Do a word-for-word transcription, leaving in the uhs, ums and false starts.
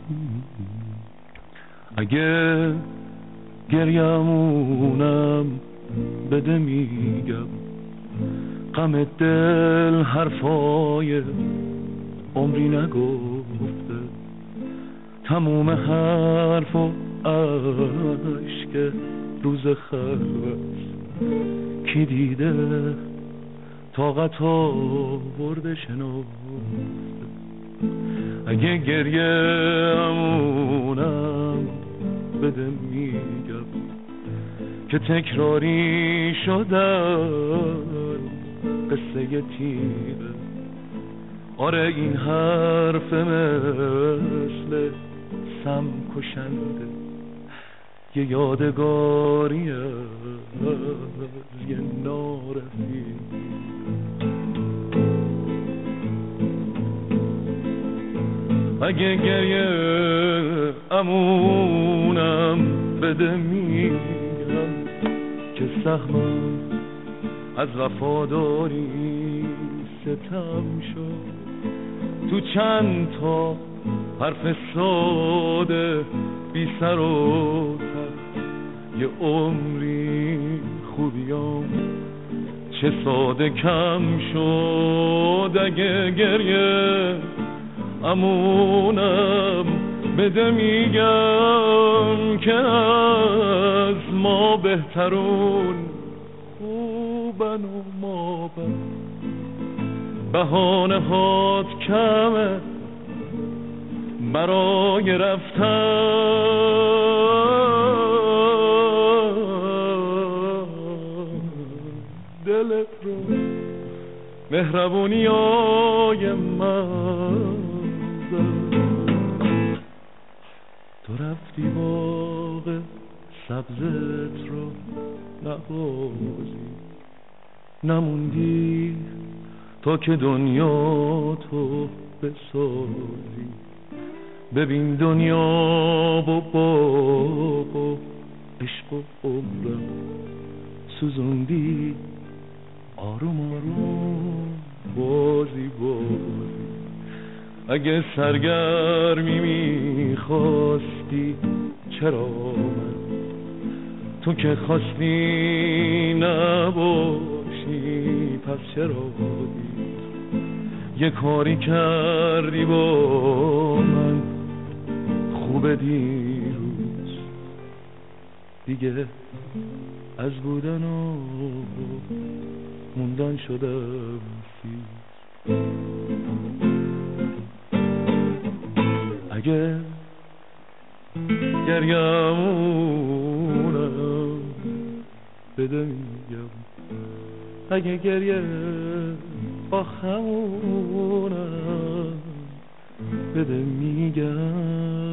اگه گریمونم بده میگم، غم دل حرفای عمری نگفته، تموم حرف و عشق روز خلوت کی دیده طاقت آورده شنفته. اگه گریه امونم بده میگم که تکراری شدن قصه تیره. آره این حرف مثل سم کشنده، یه یادگاری از یه نارفیق. اگه گریه امونم بده میگم که سهمم از وفاداری ستم شد، تو چند تا حرف ساده بی سر و ته، یه عمری خوبیام چه ساده کم شد. اگه گریه امونم بده میگم که از ما بهترون خوبن و ما بد، بهانه هات کمه برای رفتن. دلت رو مهربونی های من تو رفتی باغ سبزت رو نبازی، نموندی تا که دنیا تو بسازی. ببین دنیا با باغ و عشق و عمرم سوزوندی آروم آروم بازی بازی. اگه سرگرمی میخواستی چرا من، تو که خواستی نباشی پس چرا بودی. یه کاری کردی با من خوبه دیروز، دیگه از بودن و موندن شدم سیر. اگه گریمونم بده میگم، اگه گریه آخمونم بده میگم